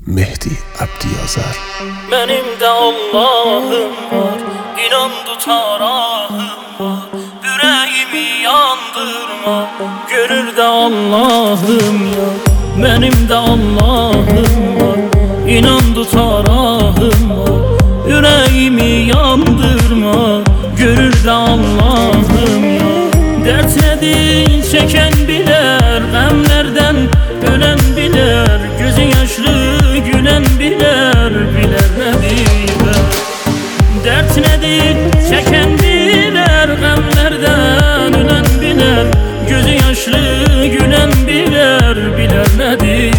Mehdi Abdiyazar. Benim de Allah'ım var, inan tutar ahım var. Yüreğimi yandırma, görür de Allah'ım ya. Benim de Allah'ım var, inan tutar ahım var. Yüreğimi yandırma, görür de Allah'ım ya. Dert nedir çeken biler, gamlerden ölen biler. Gözü yaşlı gülen biler, biler nedir? Dert nedir çeken biler, gamlerden ölen biler. Gözü yaşlı gülen biler, biler nedir?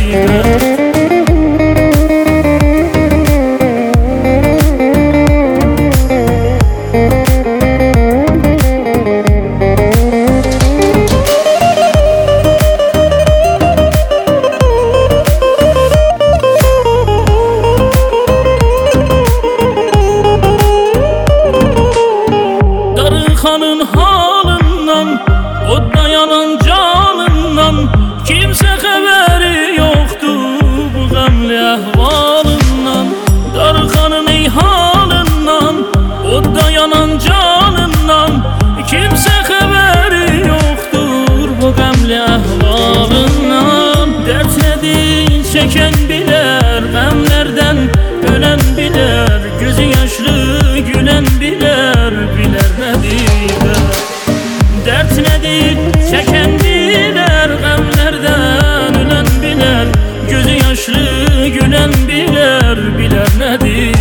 Darıkanın halından, o dayanan canından, kimse haberi yoktu bu gamli ahvalından. Darıkanın ey halından, o dayanan canından, kimse haberi yoktur bu gamli ahvalından. Dert nedir çeken biler, gamlerden ölen biler. Gözü yaşlı gülen biler, biler nedir? Dert nedir çeken biler, gamlerden ölen biler. Gözü yaşlı gülen biler, biler nedir?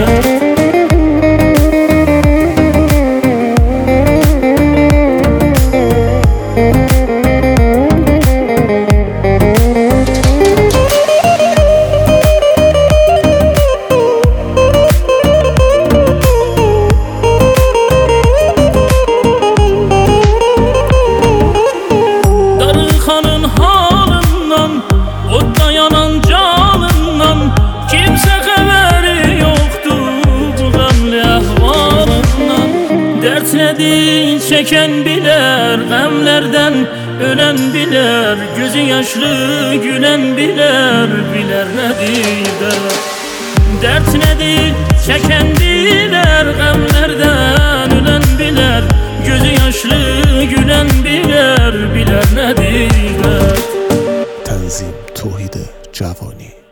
Kimse haberi yoktu bu gamli ahvalından. Dert nedir çeken biler, gamlerden ölen biler. Gözü yaşlı gülen biler, biler nedir? Dert nedir çeken biler, gamlerden ölen biler. Gözü yaşlı gülen biler, biler nedir? Tanzim Tohid Javani.